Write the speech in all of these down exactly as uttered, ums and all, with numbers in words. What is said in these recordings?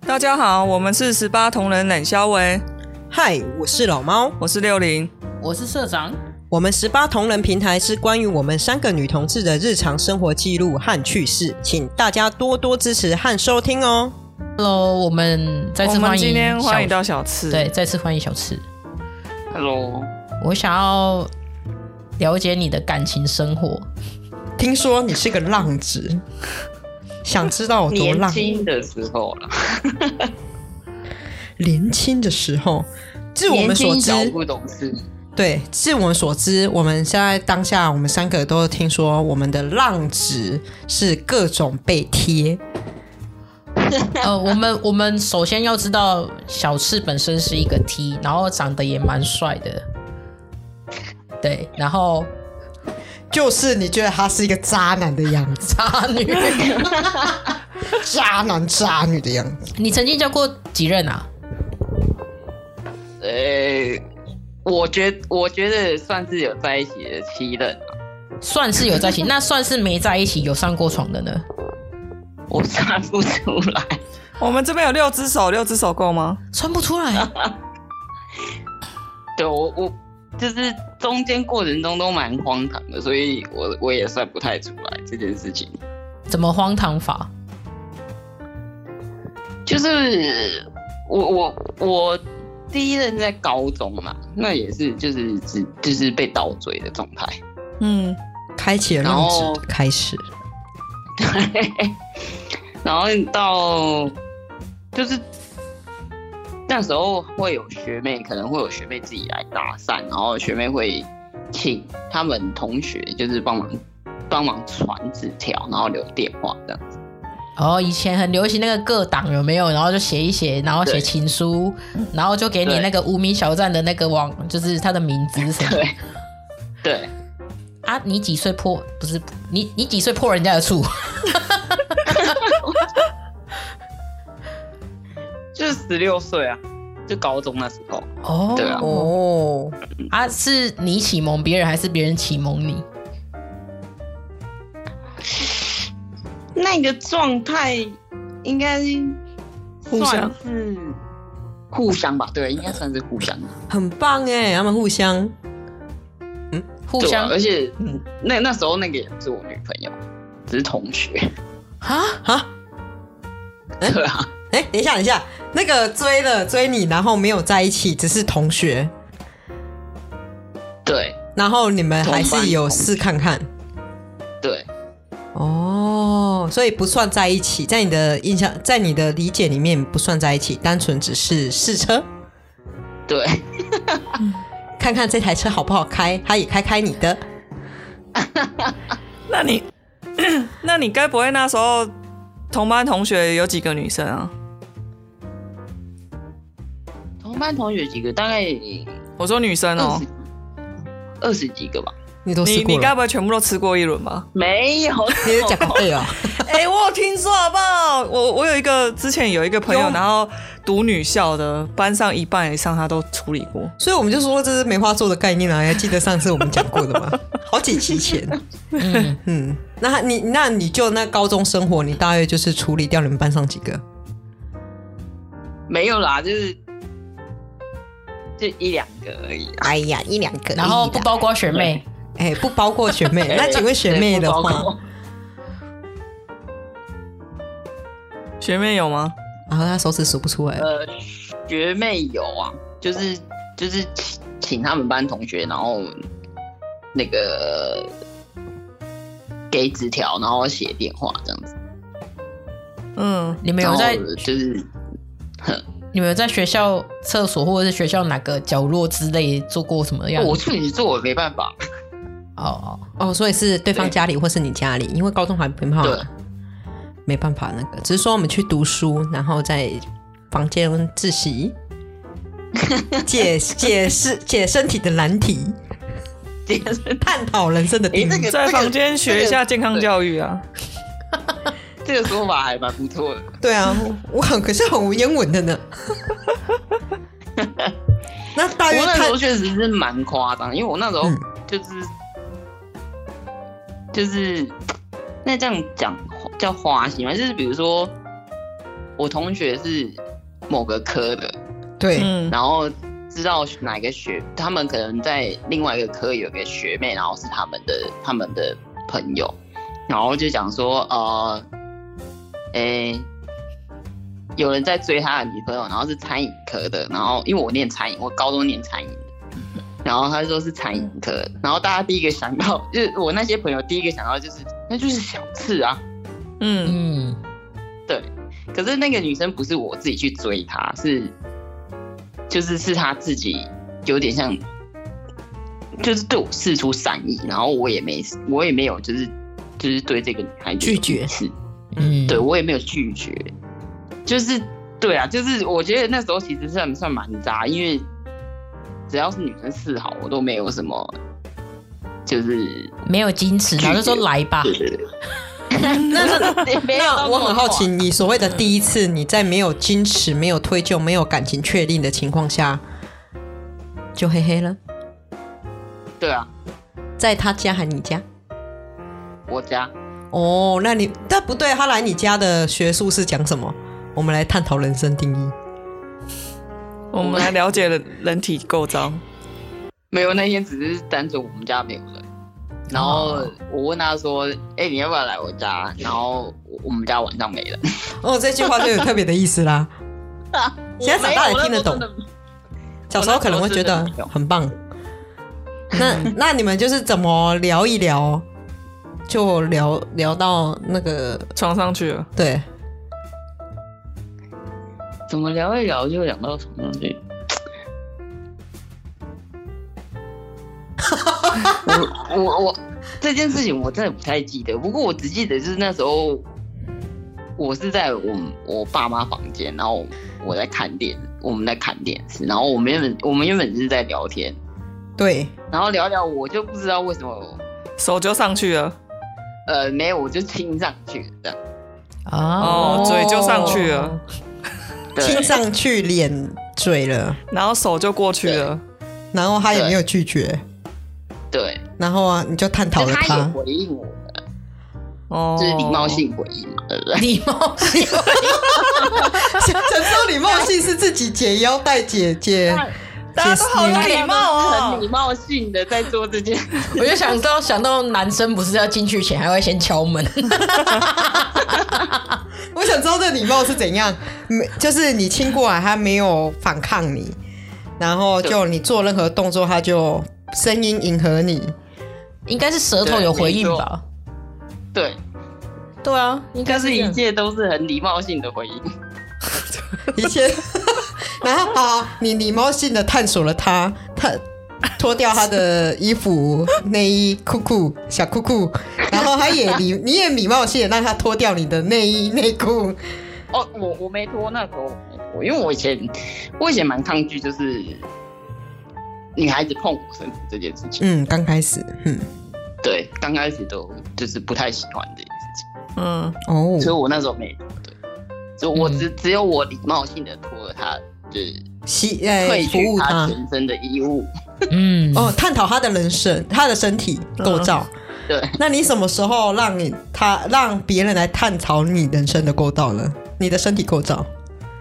大家好，我们是十八同人冷肖维。 嗨，我是老猫， 我是六零， 我是社长。 我们十八同人平台是关于我们三个女同志的日常生活记录和趣事，请大家多多支持和收听哦。 Hello， 我们再次欢迎，我们今天欢迎到小次， 对，再次欢迎小次。 Hello， 我想要了解你的感情生活。 听说你是个浪子，想知道有多浪？ 年轻的时候了， 年轻的时候，据我们所知， 年轻小不懂事。 对，据我们所知，我们现在当下，我们三个都听说我们的浪子是各种被贴。 呃，我们我们首先要知道，小次本身是一个 T， 然后长得也蛮帅的，对，然后就是你觉得他是一个渣男的样子， 渣女， 渣男渣女的样子。 你曾经交过几任啊？ 呃，我觉我觉得算是有在一起的七任、啊， 算是有在一起，那算是没在一起有上过床的呢？ 我算不出来。 我们这边有六只手，六只手够吗？ 算不出来。 对，我我就是中间过程中都蛮荒唐的，所以我我也算不太出来这件事情。 怎么荒唐法？ 就是我我我第一任在高中嘛，那也是就是只就是被倒追的状态。 嗯， 开启了浪子的开始。 对，然后到就是那时候会有学妹，可能会有学妹自己来搭讪，然后学妹会请他们同学就是帮忙帮忙传纸条，然后留电话这样子。 哦，以前很流行那个各档有没有？然后就写一写，然后写情书，然后就给你那个无名小站的那个网，就是他的名字什么。 对，对。 啊，你几岁破？不是你，你几岁破人家的处？ 就是十六岁啊，就高中那时候。 哦， 对啊。 哦， 啊，是你启蒙别人，还是别人启蒙你？ 那个状态应该算是互相吧，对，应该算是互相。 很棒哎，他们互相。 互相， 啊、而且、嗯、那那时候那个也不是我女朋友，只是同学。 哈哈， 欸、对啊， 哎、欸，等一下，等一下，那个追了追你，然后没有在一起，只是同学。 对， 然后你们还是有试看看。 对， 哦，所以不算在一起，在你的印象，在你的理解里面不算在一起，单纯只是试车。 对。 看看这台车好不好开，他也开开你的。 那你，那你该不会那时候同班同学有几个女生啊？ 同班同学几个？大概我说女生哦， 二十几个吧。 你都试过了？ 你你该不会全部都吃过一轮吧？ 没有， 你是讲对啊？ 哎、欸，我有听说好不好？我我有一个之前有一个朋友，然后读女校的，班上一半以上他都处理过， 所以我们就说这是梅花座的概念啊，还记得上次我们讲过的吗？好几期前。嗯嗯，那你那你就那高中生活，你大约就是处理掉你们班上几个？ 没有啦，就是就一两个而已。 哎呀，一两个， 然后不包括学妹。 哎、欸，不包括学妹。那几位学妹的话， 学妹有吗？ 然后他手指数不出来。 呃，学妹有啊，就是就是请请他们班同学，然后那个给纸条，然后写电话这样子。 嗯，你们有在就是， 你们有在学校厕所或者是学校哪个角落之类做过什么样子？ 我处女座，我没办法。 哦哦，所以是对方家里或是你家里，因为高中还没办法，没办法那个，只是说我们去读书，然后在房间自习，解解释解身体的难题，探讨人生的定义、欸这个，在房间学一下健康教育啊。 这个说法还蛮不错的。 对啊，我很可是很文言文的呢。那大约我那时候确实是蛮夸张，因为我那时候就是、嗯、就是那这样讲叫花心嘛，就是比如说我同学是某个科的， 对， 嗯， 然后知道哪个学，他们可能在另外一个科有个学妹，然后是他们的他们的朋友，然后就讲说，呃，诶，有人在追他的女朋友，然后是餐饮科的，然后因为我念餐饮，我高中念餐饮的，然后他说是餐饮科的，然后大家第一个想到，就是我那些朋友第一个想到就是，那就是小次啊， 嗯嗯， 对，可是那个女生不是我自己去追她，是就是是她自己有点像，就是对我释出善意，然后我也没我也没有就是就是对这个女孩子拒绝， 是， 嗯， 对我也没有拒绝，就是对啊，就是我觉得那时候其实算算蛮渣，因为只要是女生示好，我都没有什么，就是没有矜持，然后就说来吧。 对对对。 那那我很好奇，你所谓的第一次，你在没有矜持、没有推就、没有感情确定的情况下，就嘿嘿了？ 对啊， 在他家还你家？ 我家。 哦，那你但不对，他来你家的学术是讲什么？我们来探讨人生定义。 我们来了解人体构造。 没有，那天只是单纯我们家没有人。然后我问他说：“哎、欸，你要不要来我家？”然后我们家晚上没人。 哦，这句话就有特别的意思啦。现在长大也听得懂，小时候可能会觉得很棒。那那你们就是怎么聊一聊，就聊聊到那个床上去了？ 对， 怎么聊一聊就聊到床上去？我我我这件事情我真的不太记得，不过我只记得就是那时候我是在我我爸妈房间，然后我在看电，我们在看电视，然后我们原本我们原本是在聊天， 对， 然后聊聊我就不知道为什么手就上去了， 呃，没有，我就亲上去了这样， 哦，嘴就上去了， 亲上去脸嘴了， 然后手就过去了， 然后他也没有拒绝。 对， 然后啊，你就探讨了他，他也回应我的， 哦， 就是礼貌性回应嘛，对不对？ 礼貌性回应， 陈说礼貌性是自己解腰带解解， 大家都好有礼貌哦， 很礼貌性的在做这件事。 我就想到想到男生不是要进去前还会先敲门， 我想知道这礼貌是怎样，就是你亲过来，他没有反抗你，然后就你做任何动作，他就声音迎合你， 应该是舌头有回应吧？ 对， 对啊，应该是一切都是很礼貌性的回应， 一切。然后好，你礼貌性的探索了他，他脱掉他的衣服、内衣、裤裤、小裤裤，然后他也礼，你也礼貌性的让他脱掉你的内衣、内裤。 哦，我我没脱，那时候我没脱，因为我以前我以前蛮抗拒，就是女孩子碰我身体这件事情。 嗯，刚开始，嗯， 对，刚开始都就是不太喜欢这件事情。 嗯， 哦， 所以我那时候没脱，对，所以我只、嗯、只有我礼貌性的脱了她，就是吸呃褪去她她全身的衣物。 嗯， 哦，探讨她的人生，她的身体构造。 嗯对， 那你什么时候让你他让别人来探讨你人生的构造呢？你的身体构造？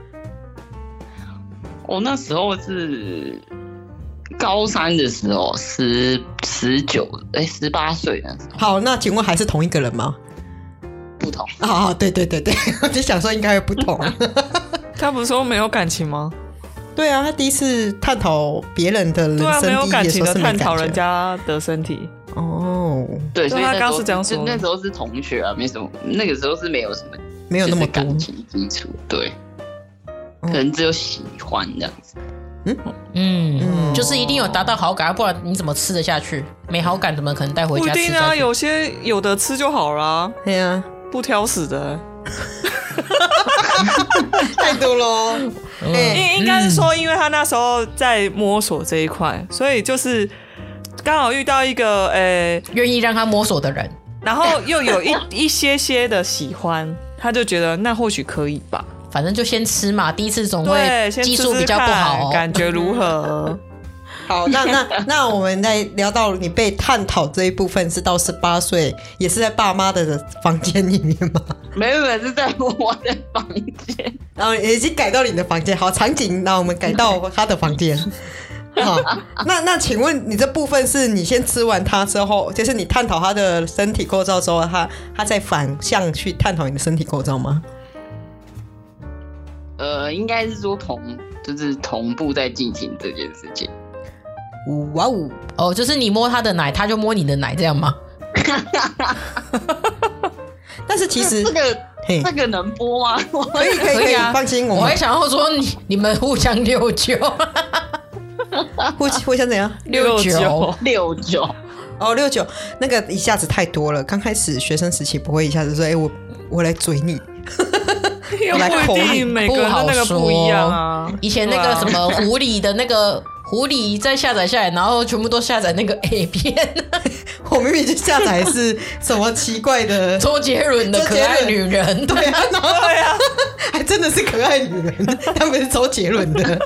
我那时候是高三的时候，十十九哎十八岁那时候。 好，那请问还是同一个人吗？ 不同啊、哦，对对对对，我就想说应该会不同。 他不是说没有感情吗？ 对啊，他第一次探讨别人的人生， 对啊，没有感情的的探讨人家的身体。 哦， 对，所以他刚是这样说， 那时候是同学啊，没什么，那个时候是没有什么， 没有那么多感情基础，对，可能只有喜欢这样子。 嗯嗯，就是一定有达到好感，不然你怎么吃得下去？没好感怎么可能带回家吃？ 不一定啊，有些有的吃就好啦。 对啊， 不挑食的。 太多咯。 应、嗯、应该是说，因为他那时候在摸索这一块，所以就是刚好遇到一个呃愿意让他摸索的人， 然后又有一一些些的喜欢，他就觉得那或许可以吧。 反正就先吃嘛，第一次总会技术比较不好、哦， 感觉如何？ 好，那那那我们在聊到你被探讨这一部分，是到十八岁，也是在爸妈的房间里面吗？ 没有，是在我的房间。 然后已经改到你的房间，好场景，那我们改到他的房间。好，那那请问你这部分是你先吃完它之后，就是你探讨它的身体构造之后，他他再反向去探讨你的身体构造吗？ 呃，应该是说同就是同步在进行这件事情。 哇哦， 哦，就是你摸他的奶，他就摸你的奶，这样吗？ 但是其实这个这个能播吗？ 可以可以可以，放心， 我还想要说你你们互相六九。 互互相怎样？ 六九六九哦，六九那个一下子太多了。刚开始学生时期不会一下子说，哎、欸，我我来追你， 我来口你，每个人的那个不一样啊。 以前那个什么狐狸的那个狐狸再下载下来，然后全部都下载那个 A 片。 我明明就下载是什么奇怪的周杰伦的可爱女人， 对啊，然后对啊，还真的是可爱女人，他们是周杰伦的。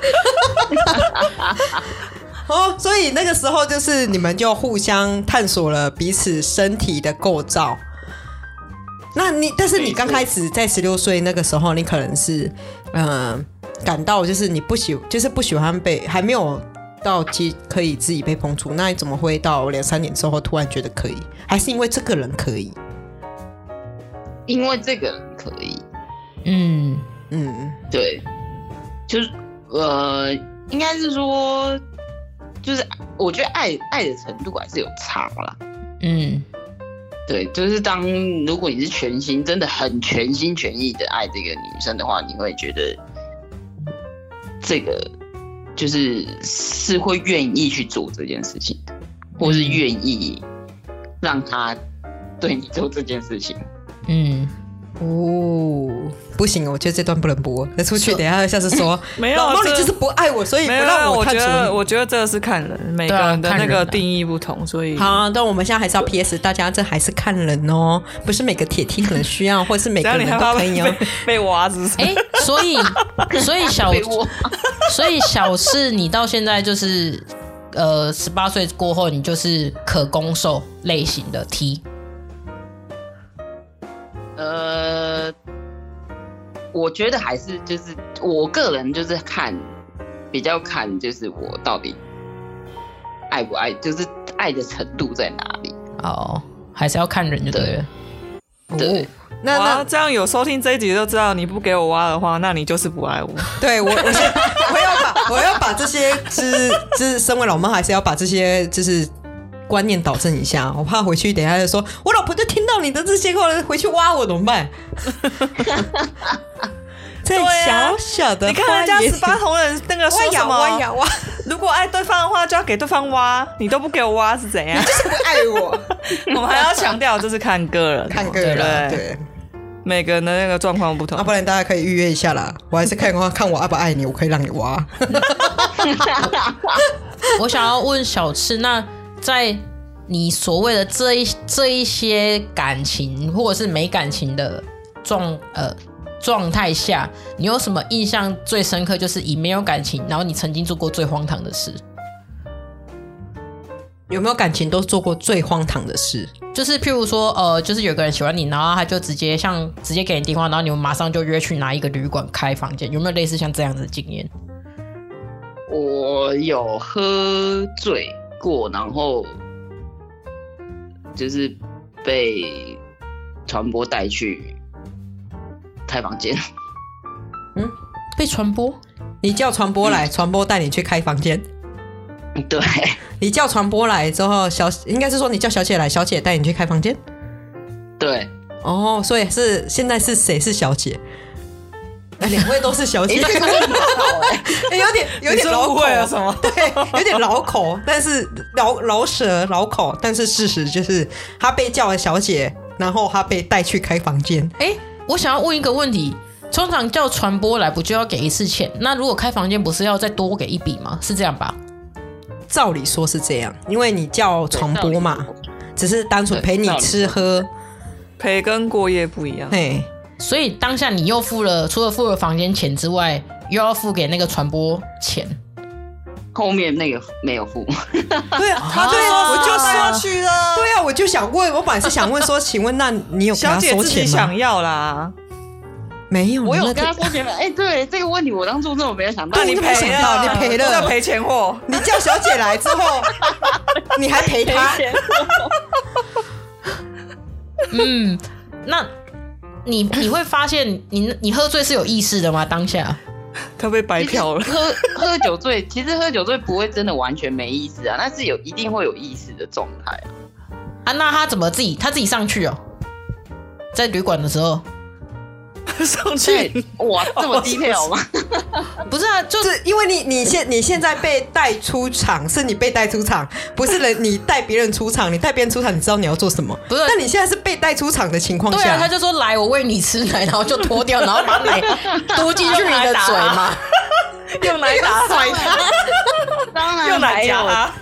哦，所以那个时候就是你们就互相探索了彼此身体的构造。那你，但是你刚开始在十六岁那个时候，你可能是呃感到就是你不喜，就是不喜欢被，还没有到其可以自己被碰触。那你怎么会到两三年之后突然觉得可以？还是因为这个人可以？ 因为这个人可以。 嗯嗯， 对，就是呃，应该是说。就是我觉得爱爱的程度还是有差啦。 嗯， 对，就是当如果你是全心真的很全心全意的爱这个女生的话，你会觉得这个就是是会愿意去做这件事情的，或是愿意让她对你做这件事情。 嗯。 哦，不行，我觉得这段不能播。再出去，等一下下次说没有， 老猫你就是不爱我，所以不让我探索你。 我觉得这个是看人，每个人的那个定义不同，所以好。但我们现在还是要 P S， 大家这还是看人哦，不是每个铁梯可能需要，或是每个人都可以哦。 被挖子， 哎，所以所以小所以小四，你到现在就是呃十八岁过后，你就是可攻受类型的 T。 呃，我觉得还是就是我个人就是看比较看就是我到底爱不爱，就是爱的程度在哪里。 哦，还是要看人就对了。 对， 哦、那那这样有收听这一集就知道，你不给我挖的话，那你就是不爱我。 对我，我先我要把我要把这些就是就是身为老妈，还是要把这些就是观念导正一下，我怕回去等一下就说我老婆就听到你的这些话了，回去挖我怎么办？这小小的、啊， 你看人家十八铜人那个说什么？ 挖呀挖呀挖， 如果爱对方的话，就要给对方挖，你都不给我挖是怎样？ 你就是不爱我。 我们还要强调，这是看个人， 看个人，对，对每个人的那个状况不同。 啊，不然大家可以预约一下啦。我还是看看我爱不爱你，我可以让你挖。 我想要问小赤，那在你所谓的这一这一些感情或者是没感情的状呃状态下，你有什么印象最深刻？就是以没有感情，然后你曾经做过最荒唐的事。 有没有感情都做过最荒唐的事？ 就是譬如说，呃，就是有个人喜欢你，然后他就直接像直接给你电话，然后你们马上就约去哪一个旅馆开房间，有没有类似像这样子的经验？ 我有喝醉过，然后就是被传播带去开房间。 嗯，被传播？ 你叫传播来，传播带你去开房间。 对， 你叫传播来之后，小应该是说你叫小姐来，小姐带你去开房间。 对， 哦，所以是现在是谁是小姐？那两位都是小姐，欸欸、有点有点老口了什么？ 对，有点老口，但是老老舌老口，但是事实就是他被叫了小姐，然后他被带去开房间。 哎、欸，我想要问一个问题。通常叫传播来不就要给一次钱？那如果开房间不是要再多给一笔吗？是这样吧？ 照理说是这样，因为你叫传播嘛，只是单纯陪你吃喝， 陪跟过夜不一样。 嘿， 所以当下你又付了，除了付了房间钱之外，又要付给那个传播钱。 后面那个没有付。 对啊，他对啊，我就说去了。对啊，我就想问，我本来是想问说，请问那你有给他收钱吗？ 小姐自己想要啦。 没有， 我有跟他说前面，哎、欸，对这个问题，我当初真的没有想到。 你赔了， 你赔了， 赔钱货。 你叫小姐来之后，你还赔她。 嗯，那你你会发现你，你喝醉是有意识的吗？当下他被白嫖了。 喝喝酒醉，其实喝酒醉不会真的完全没意识啊，但是有一定会有意识的状态啊。 啊，那他怎么自己他自己上去哦？在旅馆的时候。 上去哇，这么 detail 吗？ 不是啊， 就是因为你你现你现在被带出场，是你被带出场，不是人你带别人出场，你带别人出场，你知道你要做什么。 不是， 但你现在是被带出场的情况下， 对啊，他就说来，我喂你吃奶，然后就脱掉，然后把奶嘟进去你的嘴嘛， 用奶打甩他， 当然用奶夹他。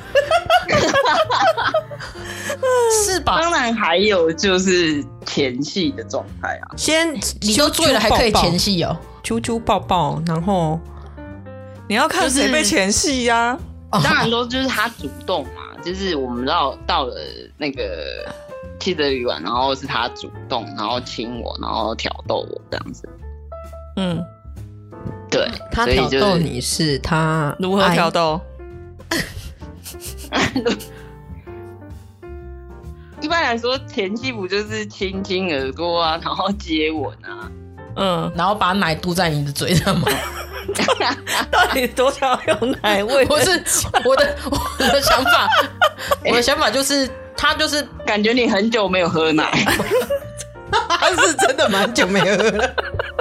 是吧？ 当然还有就是前戏的状态啊， 先你都醉了还可以前戏哦， 啾啾抱抱，然后你要看谁被前戏呀、啊？ 当然都就是他主动嘛，就是我们到到了那个汽车旅馆，然后是他主动，然后亲我，然后挑逗我这样子。 嗯， 对， 他挑逗你是他如何挑逗？ 一般来说，前戏不就是亲亲耳朵啊，然后接吻啊， 嗯， 然后把奶嘟在你的嘴上吗？ 到底多想要用奶喂？ 不是我的我的想法，我的想法就是他就是感觉你很久没有喝奶， 他是真的蛮久没喝了。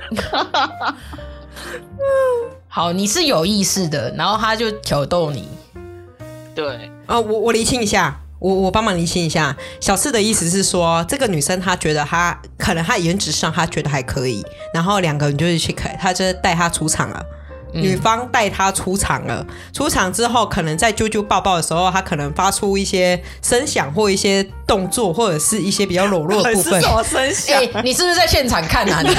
好，你是有意识的，然后他就挑逗你。 对啊，我我厘清一下。我我帮忙厘清一下，小四的意思是说，这个女生她觉得她可能她颜值上她觉得还可以，然后两个人就是去开，她就是带她出场了，嗯、女方带她出场了，出场之后可能在啾啾抱抱的时候，她可能发出一些声响或一些动作，或者是一些比较裸露的部分。 是什么声响？ 欸、你是不是在现场看啊？你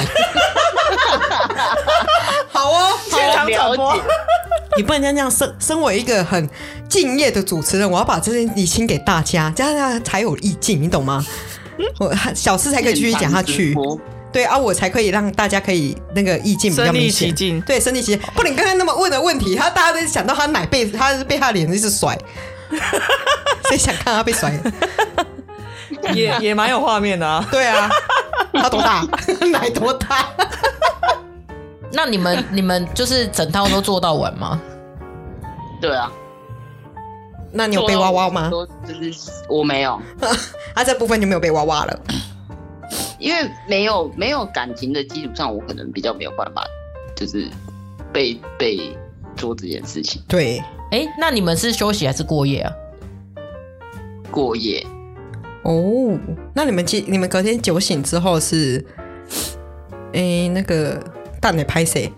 好哦， 现场转播。 你不能这样，身身为一个很敬业的主持人，我要把这件理清给大家，这样才有意境，你懂吗？我小事才可以继续讲下去，对啊，我才可以让大家可以那个意境比较明显，对，身临其境。不，你刚刚那么问的问题，他大家都想到他奶被他是被他脸一直甩，谁想看他被甩？ 也也蛮有画面的啊。 对啊，他多大？奶多大？ 那你们你们就是整套都做到完吗？ 对啊。 那你有被挖挖吗？ 就是我没有， 啊，这部分就没有被挖挖了， 因为没有没有感情的基础上，我可能比较没有办法，就是被被做这件事情。 对， 哎、欸，那你们是休息还是过夜啊？ 过夜。 哦，那你们你们隔天酒醒之后是，哎、欸，那个。蛋的拍谁？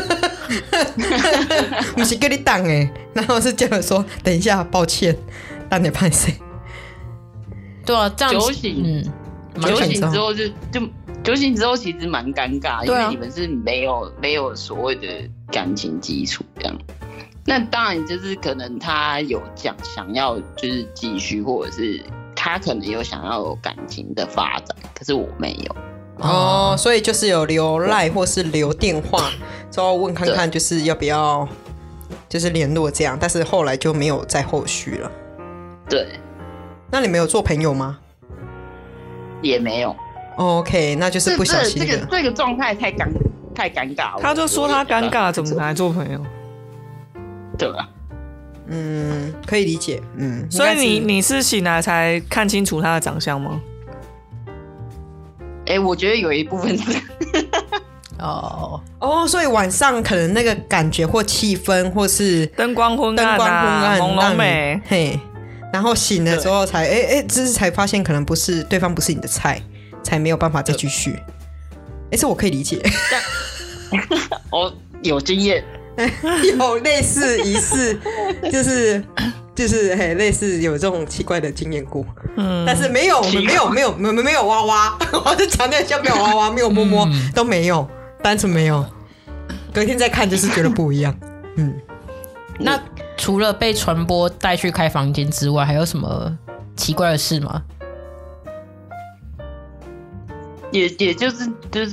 不是跟你蛋哎，然后是叫我说等一下，抱歉，蛋的拍谁？ 对啊，这样酒醒，嗯，酒醒之后就就酒醒之后其实蛮尴尬，啊、因为你们是没有没有所谓的感情基础这样。那当然就是可能他有讲想要就是继续，或者是他可能有想要有感情的发展，可是我没有。 哦，所以就是有留赖或是留电话，之后问看看就是要不要就是联络这样，但是后来就没有再后续了。 对， 那你们有做朋友吗？ 也没有。 哦、OK， 那就是不小心的。 这个这个状态太尴太尴尬了。 他就说他尴尬，怎么还做朋友？ 对啊。 嗯，可以理解。嗯， 所以你你是醒来才看清楚他的长相吗？ 哎、欸，我觉得有一部分是哦哦，所以晚上可能那个感觉或气氛，或是灯光昏暗、啊、 灯光昏暗、 朦胧美， 嘿，然后醒了之后才哎哎，这是才发现可能不是对方不是你的菜，才没有办法再继续。哎，这我可以理解。 我有经验， 有类似疑似，就是就是嘿，类似有这种奇怪的经验过。嗯，但是没有，我们没有没有没有没有挖挖，我就强调一下，没有挖挖，没有摸摸，嗯、都没有，单纯没有。隔天再看就是觉得不一样。嗯， 那除了被传播带去开房间之外，还有什么奇怪的事吗？ 也也就是就是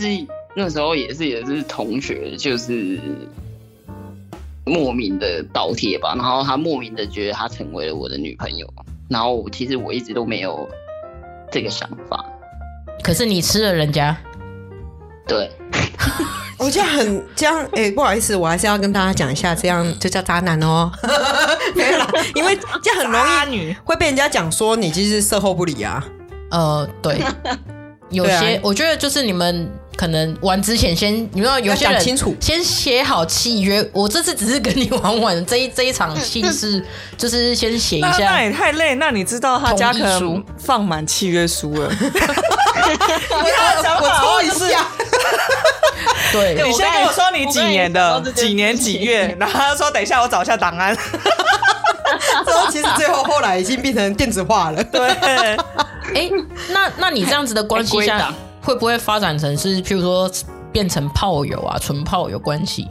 那时候也是也是同学，就是莫名的倒贴吧，然后他莫名的觉得他成为了我的女朋友，然后其实我一直都没有这个想法。 可是你吃了人家， 对， 我这样很这样，哎、欸，不好意思，我还是要跟大家讲一下，这样就叫渣男哦。没有啦，因为这样很容易会被人家讲说你就是售后不理啊。 呃，对，有些、啊、我觉得就是你们可能玩之前先，你们有些人清楚， 先写好契约。我这次只是跟你玩玩，这一这一场戏是就是先写一下。 那, 那也太累，那你知道他家可能放满契约书了。 我抽一下。 对， 你先跟我说你几年的，几年几月，然后他说等一下我找一下档案。 之后其实最后后来已经变成电子化了。 对， 哎、欸，那那你这样子的关系下，会不会发展成是，譬如说变成炮友啊，纯炮友关系？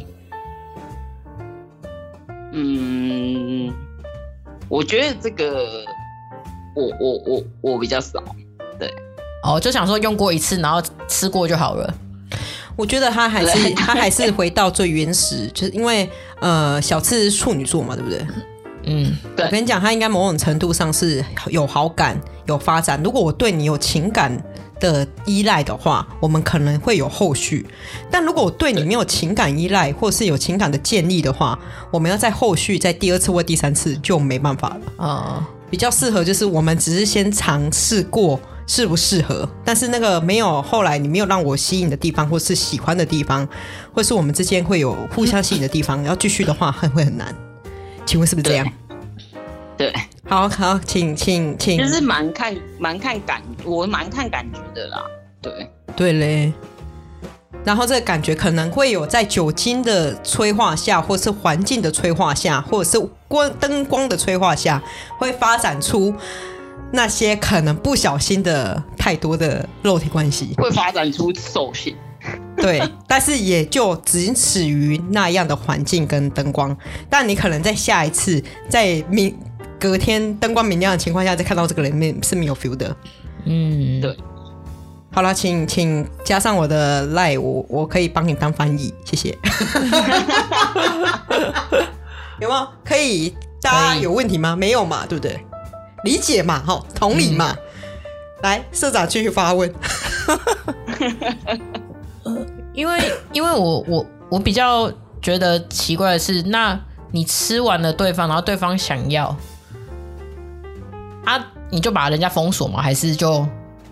嗯，我觉得这个我我我我比较少，对。 哦，就想说用过一次，然后吃过就好了。 我觉得他还是他还是回到最原始，就是因为呃小次是处女座嘛，对不对？ 嗯， 我跟你讲，他应该某种程度上是有好感、有发展。如果我对你有情感的依赖的话，我们可能会有后续。但如果我对你没有情感依赖，或是有情感的建立的话，我们要在后续在第二次或第三次就没办法了。 哦， 比较适合就是我们只是先尝试过适不适合，但是那个没有后来你没有让我吸引的地方，或是喜欢的地方，或是我们之间会有互相吸引的地方，要继续的话会很难。请问是不是这样？ 对， 好好，请请请， 就是蛮看蛮看感，我蛮看感觉的啦。对对嘞，然后这个感觉可能会有在酒精的催化下，或是环境的催化下，或者是光灯光的催化下，会发展出那些可能不小心的太多的肉体关系， 会发展出兽性。 对，但是也就仅止于那样的环境跟灯光。但你可能在下一次，在明隔天灯光明亮的情况下，再看到这个人是没有 feel 的。 嗯， 对。 好了，请请加上我的 line， 我我可以帮你当翻译，谢谢。有没有？可以？大家有问题吗？没有嘛，对不对？理解嘛，齁，同理嘛。嗯、来，社长继续发问。 因为因为我我我比较觉得奇怪的是，那你吃完了对方，然后对方想要啊，你就把人家封锁吗？还是就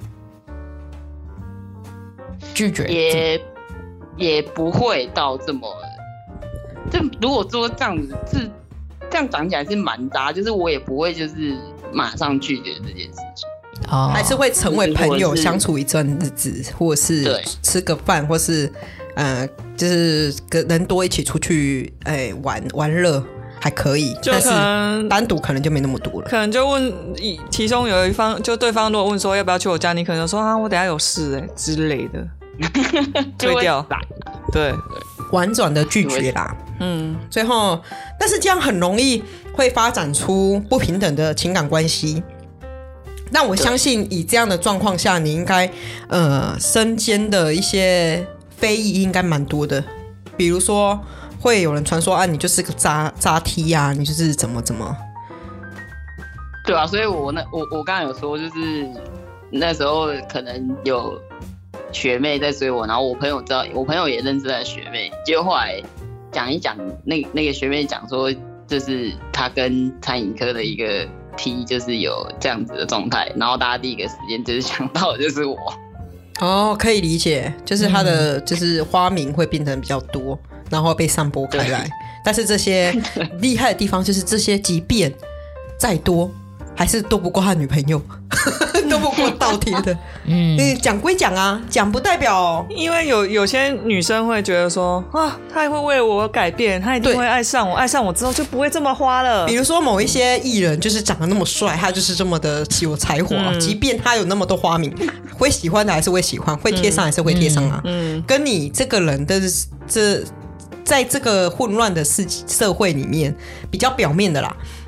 拒绝？ 也也不会到这么，就如果说这样子是这样讲起来是蛮渣，就是我也不会就是马上拒绝这件事情。 哦、还是会成为朋友，相处一段日子，或者是吃个饭，或是呃，就是跟人多一起出去，哎、玩玩乐还可以， 就可能但是单独可能就没那么多了。 可能就问，其中有一方就对方如果问说要不要去我家，你可能说啊，我等一下有事哎、欸、之类的，推掉，对， 婉转的拒绝啦。嗯，最后，但是这样很容易会发展出不平等的情感关系。那我相信以这样的状况下，你应该呃身兼的一些非议应该蛮多的，比如说会有人传说啊，你就是个渣渣 T 啊，你就是怎么怎么， 对啊，所以我那我我刚才有说，就是那时候可能有学妹在追我，然后我朋友知道，我朋友也认识他的学妹，结果后来讲一讲，那那个学妹讲说，就是他跟餐饮科的一个T 就是有这样子的状态，然后大家第一个时间就是想到的就是我。 哦，可以理解，就是他的、嗯、就是花名会变成比较多，然后被散播开来。但是这些厉害的地方就是这些，即便再多，还是斗不过他女朋友，斗不过倒贴的。嗯，讲归讲啊，讲不代表， 因为有有些女生会觉得说啊，他会为了我改变，他一定会爱上我，爱上我之后就不会这么花了。 比如说某一些艺人就是长得那么帅，他就是这么的有才华，嗯、即便他有那么多花名，会喜欢的还是会喜欢，会贴上还是会贴上啊。嗯，嗯跟你这个人的这在这个混乱的世社会里面，比较表面的啦。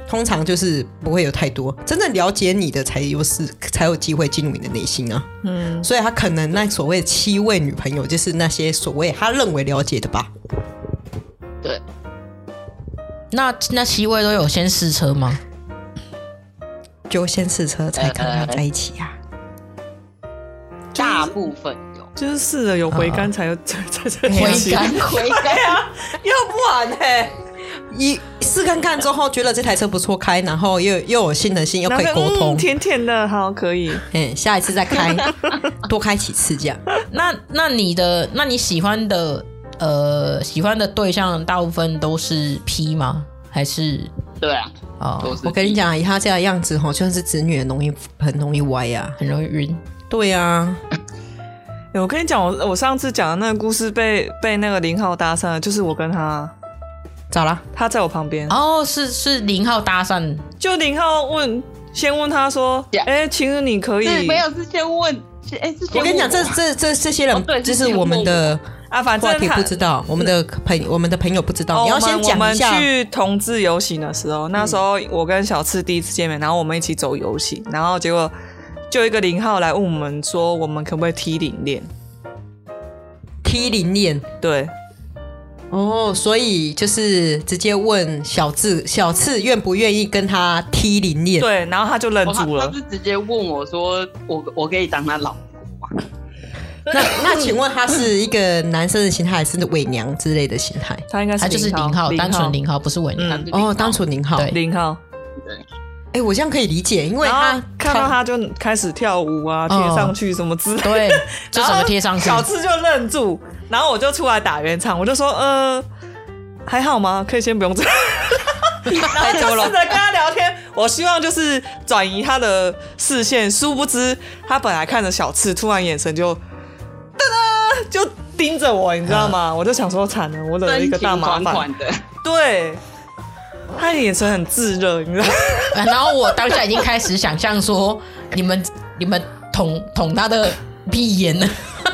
通常就是不会有太多真正了解你的才有是才有机会进入你的内心啊。嗯，所以他可能那所谓七位女朋友就是那些所谓他认为了解的吧。 对， 那那七位都有先试车吗？ 就先试车才跟他在一起啊。 呃、大部分有， 就是试了有回甘才有才才在回甘回甘啊，要不然呢？一试看看之后觉得这台车不错开，然后又又有信任性，又可以沟通， 嗯、甜甜的，好可以。 嗯，下一次再开，多开几次这样。 那那你的那你喜欢的呃喜欢的对象大部分都是 P 吗？还是？ 对啊。 哦， 我跟你讲，以他这样的样子吼，就算是子女很容易很容易歪啊， 很容易晕。 对啊。 欸、我跟你讲，我我上次讲的那个故事被被那个零号搭讪了，就是我跟他。 咋啦？ 他在我旁边。 哦，是是零号搭讪， 就零号问，先问他说：“哎、欸，情人你可以？” 是没有，是先问。哎、欸，是先问我。 我跟你讲，这这这这些人，哦、就是我们的啊，反正话题不知道，我们的朋我们的朋友不知道。哦、你要先讲一下。 我们去同志游行的时候，那时候我跟小次第一次见面，然后我们一起走游行，然后结果就一个零号来问我们说，我们可不可以踢零链？ 踢零链， 对。 哦，所以就是直接问小智小次愿不愿意跟他踢零链？ 对，然后他就愣住了。 他是直接问我说：“我我可以当他老婆吗？” 那那请问他是一个男生的形态，还是伪娘之类的形态？ 他应该是他就是零号，单纯零号，不是伪娘。 嗯、哦，单纯零号， 对， 零号。 对。 哎、欸，我这样可以理解，因为他看到他就开始跳舞啊，贴、哦、上去什么之类的， 对，就什么贴上去。 小次就愣住，然后我就出来打圆场，我就说呃还好吗？可以先不用这样。然后就试着跟他聊天，我希望就是转移他的视线，殊不知他本来看着小次，突然眼神就噔噔就盯着我，你知道吗？嗯、我就想说惨了，我惹了一个大麻烦。 款的对。他的眼神很炙热，你知道吗？ 然后我当下已经开始想象说，你们你们捅捅他的屁眼了。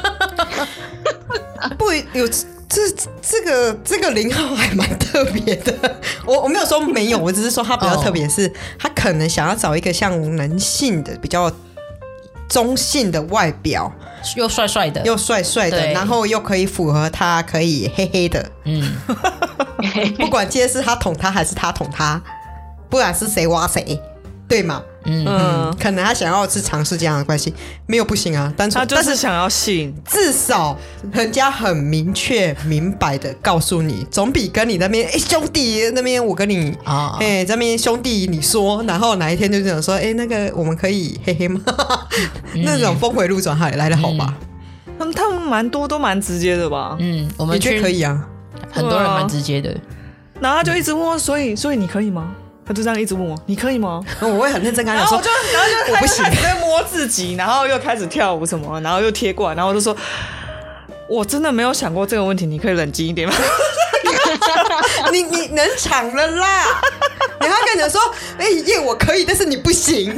不有这这个这个零号还蛮特别的。我我没有说没有，我只是说他比较特别，是、哦、他可能想要找一个像男性的比较中性的外表。 又帅帅的， 又帅帅的，然后又可以符合他，可以黑黑的，嗯，不管今天是他捅他还是他捅他，不管是谁挖谁，对吗？嗯嗯，可能他想要是尝试这样的关系，没有不行啊，单纯他就是想要性， 至少人家很明确明白的告诉你，总比跟你那边哎、欸、兄弟那边我跟你啊哎、欸、这边兄弟你说，然后哪一天就这样说哎、欸、那个我们可以嘿嘿吗？嗯、那种峰回路转还来得好吧？ 他们他们蛮多都蛮直接的吧？ 嗯，我们觉得可以啊， 很多人蛮直接的。 然后他就一直问我，所以所以你可以吗？他就这样一直问我，你可以吗？ 然后我会很认真跟他讲说， 然后我就然后就我不行， 开始在摸自己，然后又开始跳舞什么，然后又贴过来，然后我就说，我真的没有想过这个问题，你可以冷静一点吗？ 你你能抢了啦！你还跟人说，哎、欸、耶，我可以，但是你不行。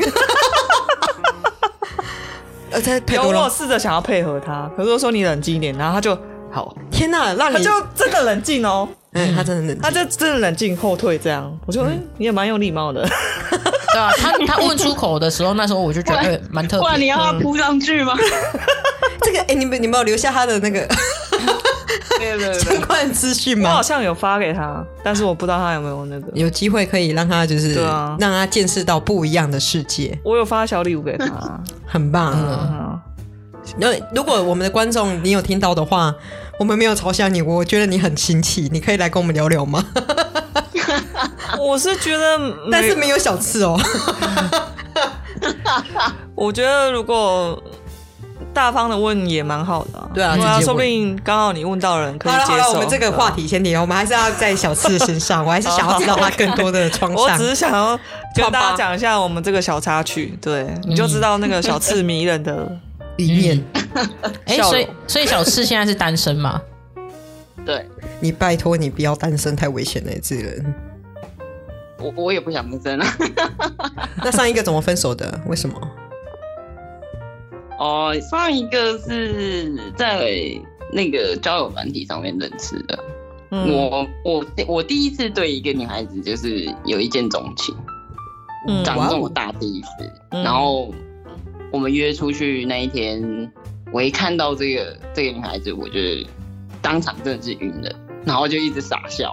呃，在配合有我试着想要配合他，可是我说你冷静一点，然后他就好， 天哪，让你他就真的冷静哦。 嗯，他真的冷静， 他就真的冷静后退这样，我就哎、嗯欸，你也蛮有礼貌的。 对啊，他他问出口的时候，那时候我就觉得蛮、欸、特别。 不然你要他扑上去吗？ 这个哎、欸，你们你们有留下他的那个相关资讯吗？ 我好像有发给他，但是我不知道他有没有那个。 有机会可以让他就是、啊、让他见识到不一样的世界。 我有发小礼物给他， 很棒。嗯那如果我们的观众你有听到的话，我们没有嘲笑你，我觉得你很新奇，你可以来跟我们聊聊吗？ 我是觉得， 但是没有小次哦。 我觉得如果大方的问也蛮好的、啊， 对啊， 对啊，说不定刚好你问到人可以接受。 好了好了，我们这个话题先停，我们还是要在小次身上，我还是想要知道他更多的创伤。 我只是想要跟大家讲一下我们这个小插曲，对，嗯、你就知道那个小次迷人的。 一面， 哎、欸，所以所以小次现在是单身吗？ 对， 你拜托你不要单身，太危险了，这个人。 我我也不想单身啊。 那上一个怎么分手的？为什么？ 哦，上一个是在那个交友软体上面认识的。嗯、我我我第一次对一个女孩子就是有一见钟情。 嗯，长这么大第一次，嗯、然后我们约出去那一天，我一看到这个这个女孩子，我觉得当场真的是晕了，然后就一直傻笑。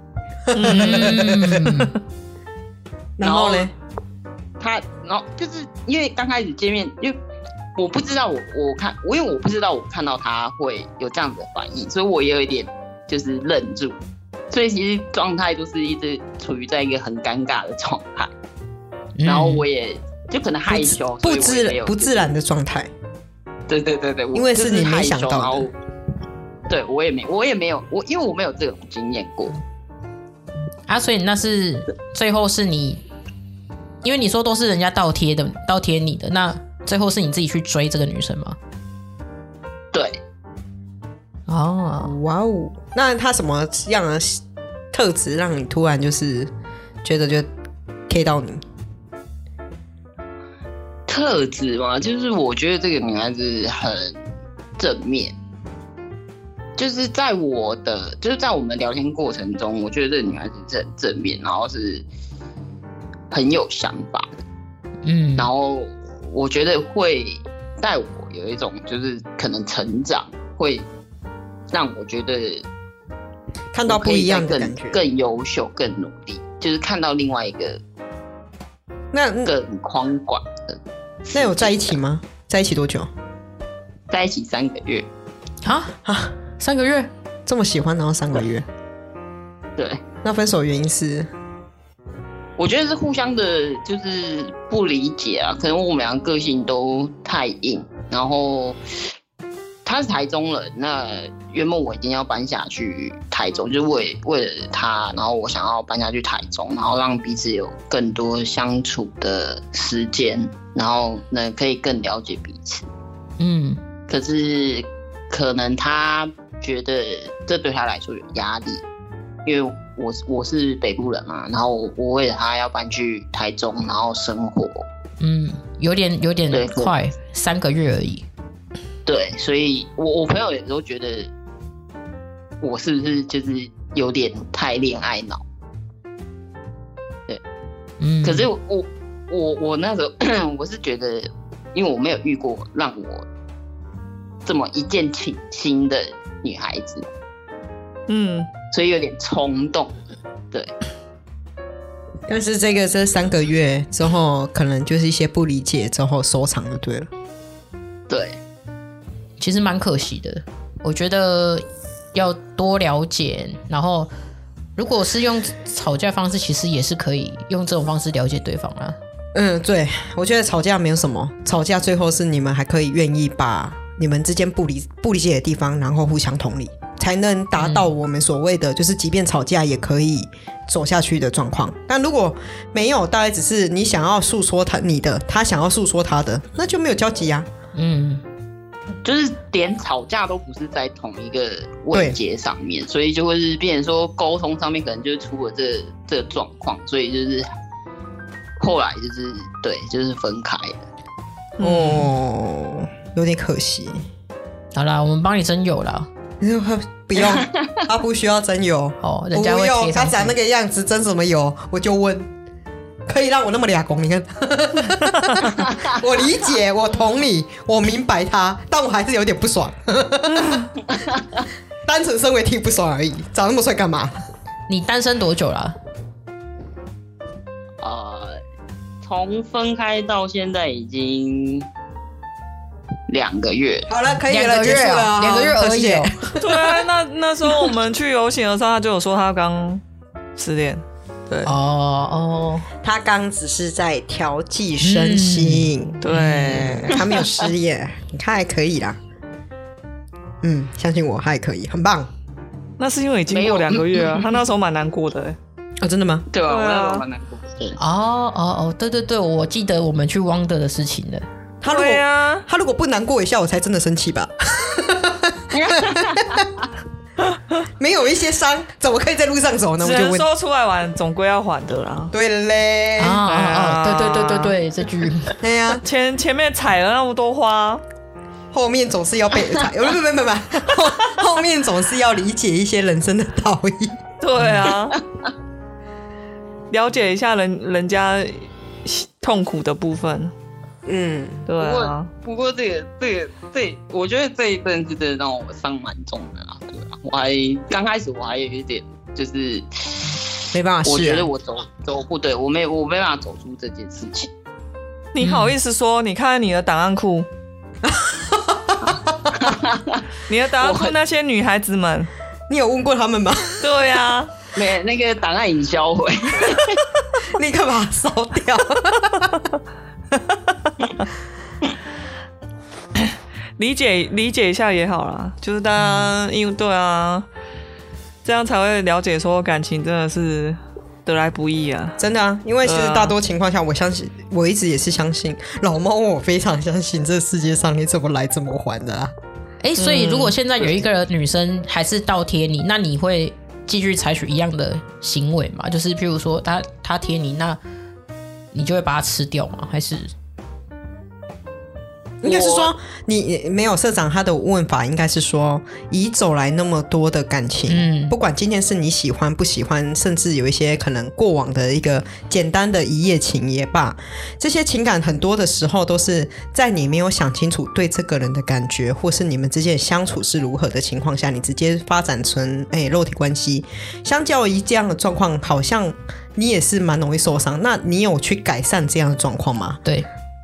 嗯、然后呢？ 他，然后就是因为刚开始见面，因为我不知道我我看我因为我不知道我看到他会有这样子的反应，所以我也有一点就是愣住，所以其实状态都是一直处于在一个很尴尬的状态，嗯、然后我也就可能害羞， 不自然不自然的状态。 对对对对， 因为是你没想到的。 对，我也没我也没有我因为我没有这种经验过啊，所以那是最后是你。因为你说都是人家倒贴的，倒贴你的，那最后是你自己去追这个女生吗？ 对。 哦， 哇哦，那她什么样的特质让你突然就是觉得就 K 到你？ 特质嘛，就是我觉得这个女孩子很正面，就是在我的就是在我们聊天过程中，我觉得这个女孩子是很正面，然后是。很有想法的，嗯，然后我觉得会带我有一种就是可能成长，会让我觉得看到不一样的感觉， 更优秀、更努力，就是看到另外一个那更宽广的。 那有在一起吗？在一起多久？ 在一起三个月。 啊啊，三个月， 这么喜欢，然后三个月。 对。 那分手原因是？ 我觉得是互相的，就是不理解啊。可能我们两个个性都太硬，然后他是台中人，那原本我已经要搬下去台中，就是为为了他，然后我想要搬下去台中，然后让彼此有更多相处的时间，然后呢可以更了解彼此。嗯，可是可能他觉得这对他来说有压力，因为。我我是北部人嘛，然后我我为了他要搬去台中，然后生活， 嗯，有点有点快，三个月而已。 对，所以我我朋友有时候觉得我是不是就是有点太恋爱脑？对，嗯。可是我我我那时候我是觉得，因为我没有遇过让我这么一见倾心的女孩子，嗯。所以有点冲动，对。 但是这个这三个月之后，可能就是一些不理解之后收场就对了。 对， 其实蛮可惜的。我觉得要多了解，然后如果是用吵架方式，其实也是可以用这种方式了解对方啦。 嗯，对，我觉得吵架没有什么，吵架最后是你们还可以愿意把你们之间不理不理解的地方，然后互相同理。才能达到我们所谓的就是即便吵架也可以走下去的状况。但如果没有，大概只是你想要诉说他你的，他想要诉说他的，那就没有交集啊。 嗯，就是连吵架都不是在同一个位阶上面，所以就会是变成说沟通上面可能就出了这这个状况，所以就是后来就是对，就是分开了。 哦，有点可惜。 好啦，我们帮你征友啦。 不用，他不需要真友哦，人家会贴上去。 他长那个样子，真什么友？我就问，可以让我那么俩公？你看，我理解，我同理，我明白他，但我还是有点不爽，单纯身为听不爽而已。长那么帅干嘛？ 你单身多久了？ 呃，从分开到现在已经。两个月， 好了，可以了，结束了， 两个月而已。 对啊，那那时候我们去游行的时候，他就有说他刚失恋。对， 哦哦，他刚只是在调剂身心， 嗯、对， 他没有失恋，你看还可以啦。嗯，相信我，还可以，很棒。 那是因为已经过两个月啊，他那时候蛮难过的、欸。 哦，真的吗？ 对啊，我那时候蛮难过的。 哦哦哦，对对对，我记得我们去汪德的事情了。 他如果、啊、他如果不难过一下，我才真的生气吧。没有一些伤，怎么可以在路上走呢？ 只能说出来玩，总归要还的啦。 对嘞， 啊啊啊！对对对对对，这句。 对呀、啊， 前前面踩了那么多花， 后面总是要被踩。不不不不不，后后面总是要理解一些人生的道理。 对啊，了解一下人人家痛苦的部分。嗯，对啊。 不过这个这个这，我觉得这一阵是真的让我伤蛮重的啦。对啊，我还刚开始我还有一点就是没办法， 我觉得我走走不对，我没我没办法走出这件事情。 你好意思说？你看你的档案库，你的档案库那些女孩子们， 你有问过他们吗？ 对啊， 没那个档案已销毁， 立刻把它烧掉。 理解理解一下也好啦，就是大家因为对啊，这样才会了解说感情真的是得来不易啊， 真的啊，因为其实大多情况下，我相信我一直也是相信老猫，我非常相信这世界上你怎么来怎么还的啊。 哎、欸，所以如果现在有一个女生还是倒贴你，那你会继续采取一样的行为吗？就是譬如说她她贴你，那你就会把它吃掉吗？还是？ 应该是说你没有社长他的问法应该是说已走来那么多的感情、嗯、不管今天是你喜欢不喜欢，甚至有一些可能过往的一个简单的一夜情也罢，这些情感很多的时候都是在你没有想清楚对这个人的感觉或是你们之间的相处是如何的情况下，你直接发展成、欸、肉体关系，相较于这样的状况好像你也是蛮容易受伤。那你有去改善这样的状况吗？ 对，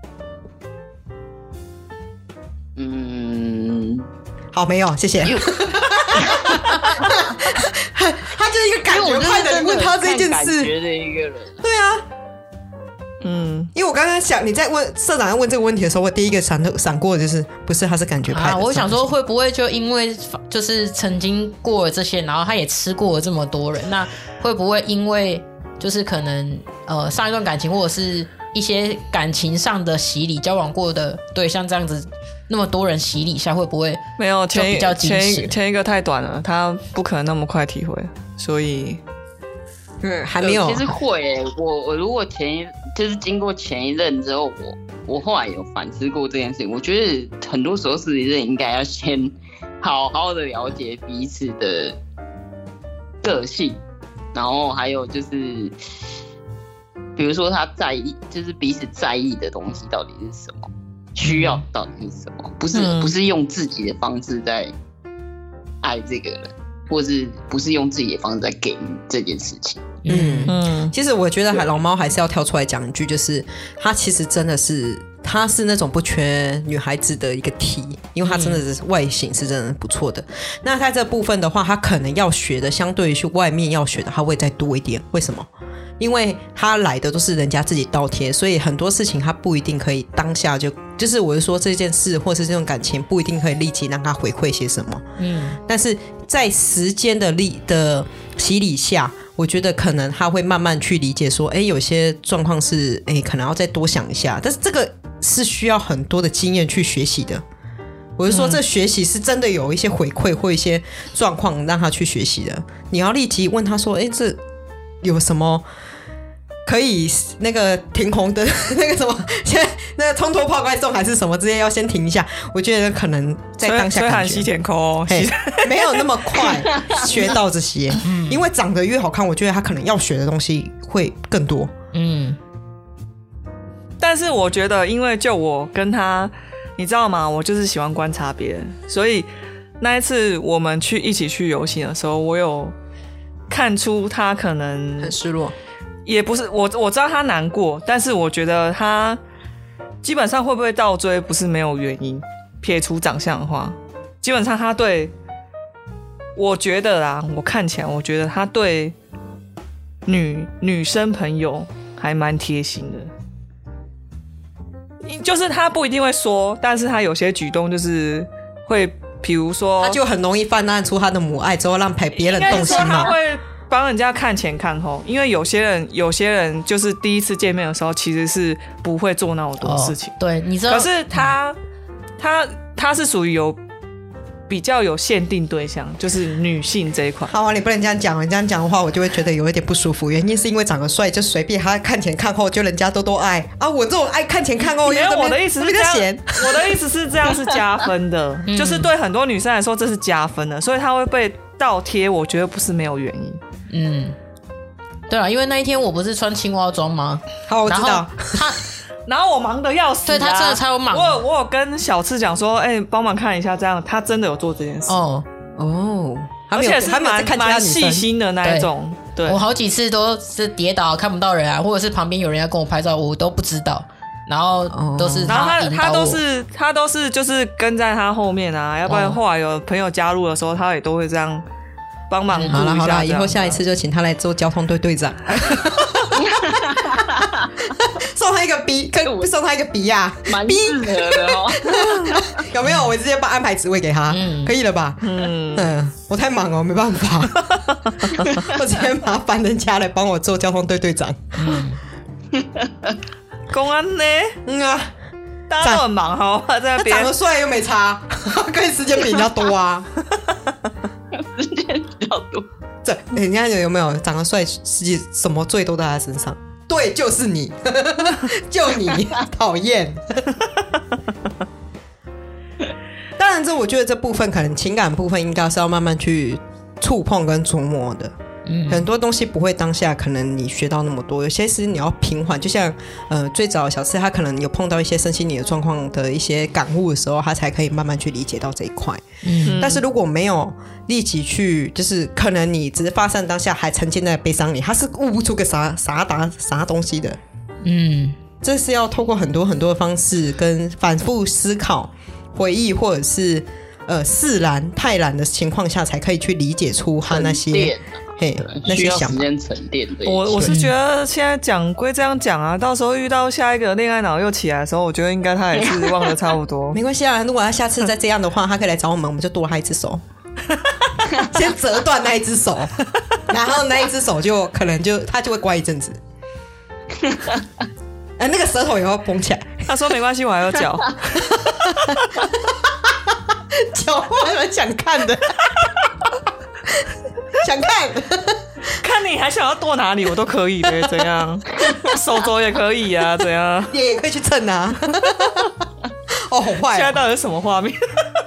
好，没有，谢谢。他就是一个感觉派的，你问他这件事， 感觉的一个人。 对啊，嗯，因为我刚刚想你在问社长在问这个问题的时候，我第一个闪闪过的就是不是他是感觉派的、啊。 我想说会不会就因为就是曾经过了这些，然后他也吃过了这么多人，那会不会因为就是可能呃上一段感情或者是一些感情上的洗礼，交往过的对象这样子。那么多人洗礼下，会不会没有就比较前一前一个太短了，他不可能那么快体会，所以嗯还没有。 其实会耶、欸，我我如果前一就是经过前一任之后，我我后来有反思过这件事情，我觉得很多时候是人应该要先好好的了解彼此的个性，然后还有就是，比如说他在意，就是彼此在意的东西到底是什么。需要到底是什么？不是、嗯、不是用自己的方式在爱这个人，或是不是用自己的方式在给予这件事情。 嗯嗯，其实我觉得老猫还是要跳出来讲一句，就是他其实真的是他是那种不缺女孩子的一个 T， 因为他真的是外形是真的不错的、嗯、那在这部分的话他可能要学的相对于去外面要学的他会再多一点。为什么？因为他来的都是人家自己倒贴，所以很多事情他不一定可以当下就就是我是说这件事或是这种感情不一定可以立即让他回馈些什么，嗯，但是在时间的力的洗礼下，我觉得可能他会慢慢去理解说，哎，有些状况是哎可能要再多想一下，但是这个是需要很多的经验去学习的。我是说这学习是真的有一些回馈或一些状况让他去学习的，你要立即问他说，哎，这有什么可以那个停红灯那个什么现在那个冲脱泡盖送还是什么之类要先停一下，我觉得可能在当下感觉西田扣没有那么快学到这些、嗯、因为长得越好看我觉得他可能要学的东西会更多。嗯， 但是我觉得因为就我跟他你知道吗，我就是喜欢观察别人，所以那一次我们去一起去游行的时候，我有看出他可能很失落， 也不是我我知道他难过，但是我觉得他基本上会不会倒追不是没有原因，撇除长相的话，基本上他对我觉得啦，我看起来我觉得他对女女生朋友还蛮贴心的，就是他不一定会说，但是他有些举动就是会比如说他就很容易泛滥出他的母爱之后让别人动心嘛， 他会帮人家看前看后，因为有些人有些人就是第一次见面的时候其实是不会做那么多事情、 哦、对，你知道， 可是他、嗯、他他是属于有比较有限定对象，就是女性这一块。 好啊，你不能这样讲，你这样讲的话我就会觉得有一点不舒服，原因是因为长得帅就随便他看前看后就人家都都爱啊，我这种爱看前看后没有，我的意思是这样，我的意思是这样是加分的就是对很多女生来说这是加分的，所以他会被倒贴，我觉得不是没有原因。嗯， 对啊，因为那一天我不是穿青蛙装吗？ 好，我知道。 他然后我忙得要死、啊， 对他真的超忙。 我有我有跟小次讲说，哎、欸，帮忙看一下，这样他真的有做这件事哦哦， 而且是蛮蛮细心的那一种。对， 我好几次都是跌倒看不到人啊，或者是旁边有人要跟我拍照，我都不知道。然后都是他引导我， 然后他他都是他都是就是跟在他后面啊，要不然后来有朋友加入的时候，他也都会这样帮忙。 好了好了，以后下一次就请他来做交通队队长。送他一个 B， 可以送他一个 B 呀、啊， 蛮适合的哦。 有没有？我直接帮安排职位给他，嗯、可以了吧？嗯嗯，我太忙了，没办法，我直接麻烦人家来帮我做交通队队长。嗯， 公安呢？ 嗯啊， 大家都很忙哈，在那边长得帅又没差，可以时间比人家多啊， 时间比较多。 这人家有没有长得帅，实际什么罪都在他身上？对，就是你，就你讨厌。当然，这我觉得这部分可能情感部分应该是要慢慢去触碰跟琢磨的。嗯，很多东西不会当下可能你学到那么多，有些是你要平缓。就像呃最早小次他可能有碰到一些身心灵的状况的一些感悟的时候，他才可以慢慢去理解到这一块。嗯，但是如果没有立即去，就是可能你只是发生当下还沉浸在悲伤里，他是悟不出个啥啥答啥东西的。嗯，这是要透过很多很多的方式跟反复思考、回忆或者是呃释然、泰然的情况下，才可以去理解出他那些。嘿，那需要时间沉淀的。 我我是觉得现在讲归这样讲啊，到时候遇到下一个恋爱脑又起来的时候，我觉得应该他也是忘得差不多。 没关系啊，如果他下次再这样的话，他可以来找我们，我们就多他一只手，先折断那一只手，然后那一只手就可能就他就会乖一阵子。呃，那个舌头也要绷起来。 他说没关系，我还有脚。 脚我还蛮想看的。想看， 看你还想要剁哪里，我都可以的，怎样？手肘也可以啊，怎样？ 脸也可以去蹭啊。哦，好坏、哦！ 现在到底是什么画面？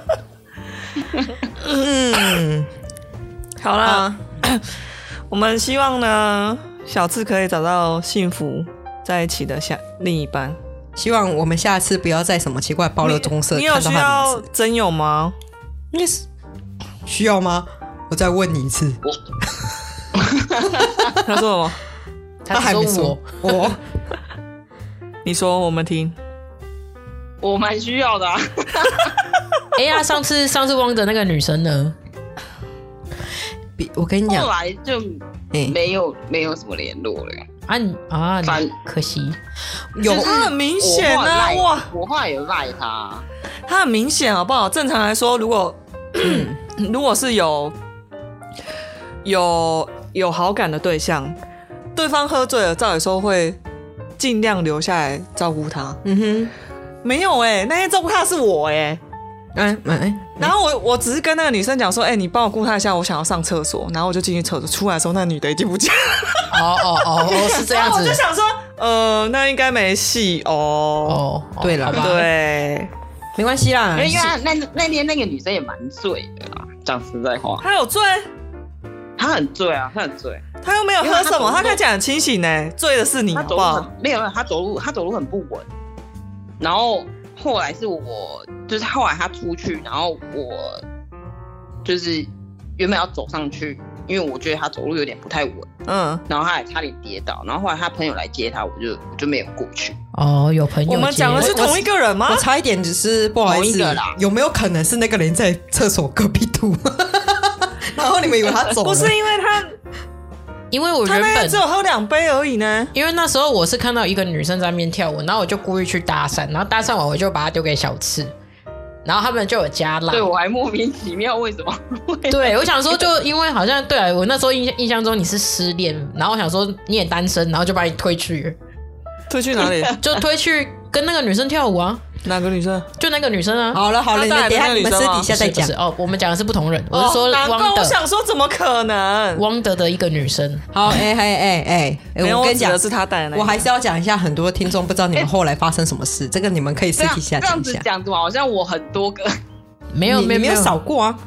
嗯， 好啦，啊、我们希望呢，小次可以找到幸福在一起的下另一半。 希望我们下次不要再什么奇怪爆料中色看到他的名字。 你有需要真有吗？ 你需要吗？我再问你一次。 他说什么？ 他还没说。我， 你说我们听。 我蛮需要的啊。 哎呀，上次上次汪的那个女生呢？ 我跟你讲， 后来就没有、欸、没有什么联络了。 啊你啊，你可惜。 有，他很明显啊！哇， 我后来有赖他， 他很明显好不好？正常来说，如果、嗯、如果是有。有有好感的对象，对方喝醉了，照理说会尽量留下来照顾他。嗯哼，没有哎、欸，那天照顾他是我哎、欸，嗯嗯，然后我我只是跟那个女生讲说，哎、欸，你帮我顾他一下，我想要上厕所，然后我就进去厕所，出来的时候，那女的已经不见了。 哦哦哦，是这样子。 我就想说，呃，那应该没戏哦。 哦，对了， 对， 没关系啦， 因为那那天那个女生也蛮醉的啦，讲实在话， 她有醉。 他很醉啊，他很醉， 他又没有喝什么，他看起来很清醒呢。醉的是你，好不好？ 没有没有，他走路他走路很不稳。然后后来是我，就是后来他出去，然后我就是原本要走上去，因为我觉得他走路有点不太稳，嗯，然后他还差点跌倒，然后后来他朋友来接他，我就我就没有过去。 哦，有朋友接。 我们讲的是同一个人吗？ 我差一点只是不好意思，有没有可能是那个人在厕所隔壁吐？然后你们以为他走了？ 不是因为他， 因为我原本只有喝两杯而已呢。 因为那时候我是看到一个女生在那边跳舞，然后我就故意去搭讪，然后搭讪完我就把她丢给小次，然后他们就有加赖。 对，我还莫名其妙为什么？ 对，我想说就因为好像对啊，我那时候印象印象中你是失恋，然后我想说你也单身，然后就把你推去， 推去哪里？ 就推去跟那个女生跳舞啊。 哪个女生？ 就那个女生啊。 好了好了，你们等一下你们私底下再讲哦。我们讲的是不同人，我是说汪德。 我想说怎么可能？ 汪德的一个女生。 好，哎哎哎哎，我跟你讲， 是他带的那个。 我还是要讲一下，很多听众不知道你们后来发生什么事，这个你们可以私底下讲一下。 这样子讲，好像我很多个。 没有没有没有少过啊。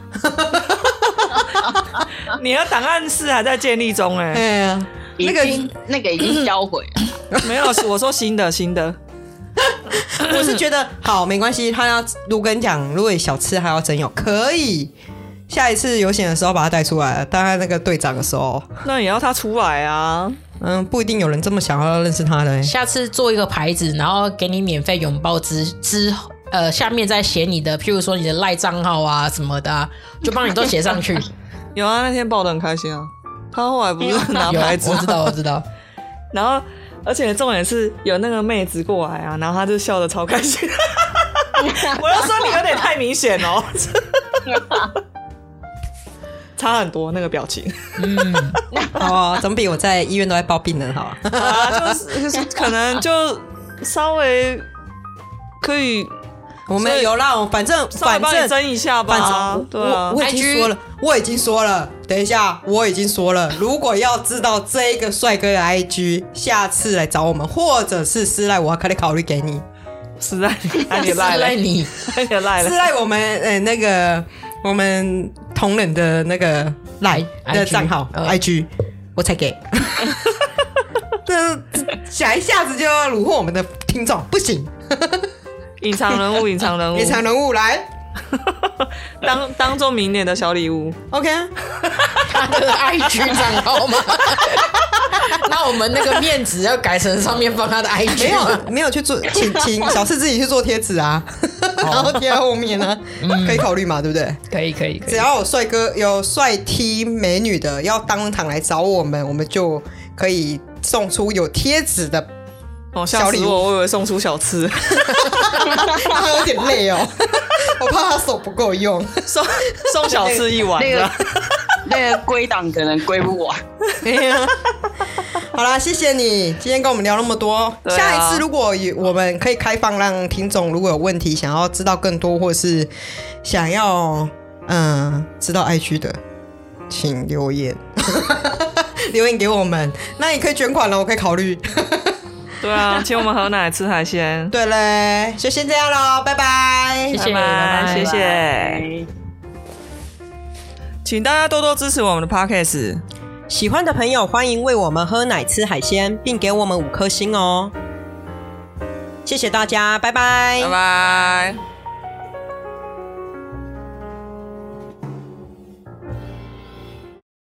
你的档案室还在建立中哎。 哎呀， 那个那个已经销毁了。 没有，我说新的新的。 我是觉得好没关系，他要如果跟你讲，如果小吃还要真有可以。下一次游行的时候把他带出来，当他那个队长的时候， 那也要他出来啊。 嗯，不一定有人这么想要认识他的、欸。 下次做一个牌子，然后给你免费拥抱之之呃，下面再写你的，譬如说你的赖账号啊什么的、啊，就帮你都写上去。 有啊，那天抱得很开心啊。他后来不是拿牌子， 我知道，我知道。 然后，而且重点是有那个妹子过来啊，然后他就笑得超开心。我要说你有点太明显哦。差很多那个表情， 嗯，哦，总比我在医院都在抱病人好啊，就是就是可能就稍微可以， 我们有啦，反正反正争一下吧，对啊， 我已经说了，我已经说了，等一下，我已经说了，如果要知道这个帅哥的 I G， 下次来找我们，或者是私赖，我可以考虑给你， 私赖你，你赖了， 你， 你赖了， 私赖我们呃那个。我们同仁的那个赖的账号 I G， 我才给。这想一下子就要虏获我们的听众，不行。 隐藏人物，隐藏人物， 隐藏人物来， 当当做明年的小礼物。 OK， 他的 I G 账号吗？那我们那个面纸要改成上面放他的 I G， 没有没有去做，请请小四自己去做贴纸啊。然后贴在后面呢、啊嗯，可以考虑嘛，对不对？ 可以，可以，可以。 只要有帅哥、有帅 T 美女的要当场来找我们，我们就可以送出有贴纸的小礼物。 哦、我，我以为送出小吃， 他有点累哦，我怕他手不够用， 送送小吃一碗。 那个那个归档可能归不完。 好啦，谢谢你今天跟我们聊那么多、啊、下一次如果我们可以开放让听众如果有问题想要知道更多或是想要嗯知道 I G 的请留言留言给我们，那也可以捐款了，我可以考虑。 对啊，请我们喝奶吃海鲜。 对嘞，就先这样咯，拜拜， 谢谢，拜拜，谢谢。请大家多多支持我们的 Podcast， 喜欢的朋友欢迎为我们喝奶吃海鲜，并给我们五颗星哦。谢谢大家，拜拜， 拜拜。